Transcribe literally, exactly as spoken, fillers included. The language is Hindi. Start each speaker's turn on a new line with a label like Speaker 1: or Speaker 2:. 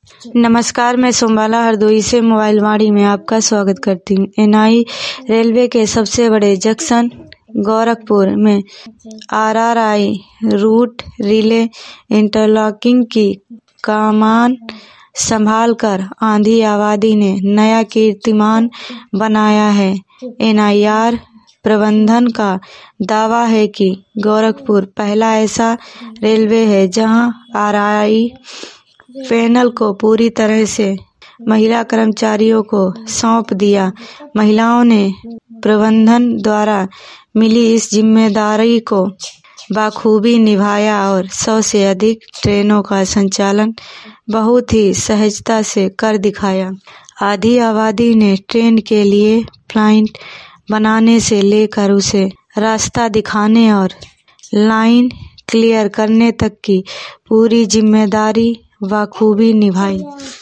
Speaker 1: नमस्कार, मैं सोमबाला हरदोई से मोबाइल वाणी में आपका स्वागत करती हूँ। एनआई रेलवे के सबसे बड़े जंक्शन गोरखपुर में आरआरआई रूट रिले इंटरलॉकिंग की कमान संभालकर आंधी आबादी ने नया कीर्तिमान बनाया है। एनआईआर प्रबंधन का दावा है कि गोरखपुर पहला ऐसा रेलवे है जहां आरआरआई पैनल को पूरी तरह से महिला कर्मचारियों को सौंप दिया। महिलाओं ने प्रबंधन द्वारा मिली इस जिम्मेदारी को बखूबी निभाया और सौ से अधिक ट्रेनों का संचालन बहुत ही सहजता से कर दिखाया। आधी आबादी ने ट्रेन के लिए प्लान बनाने से लेकर उसे रास्ता दिखाने और लाइन क्लियर करने तक की पूरी जिम्मेदारी बखूबी निभाई।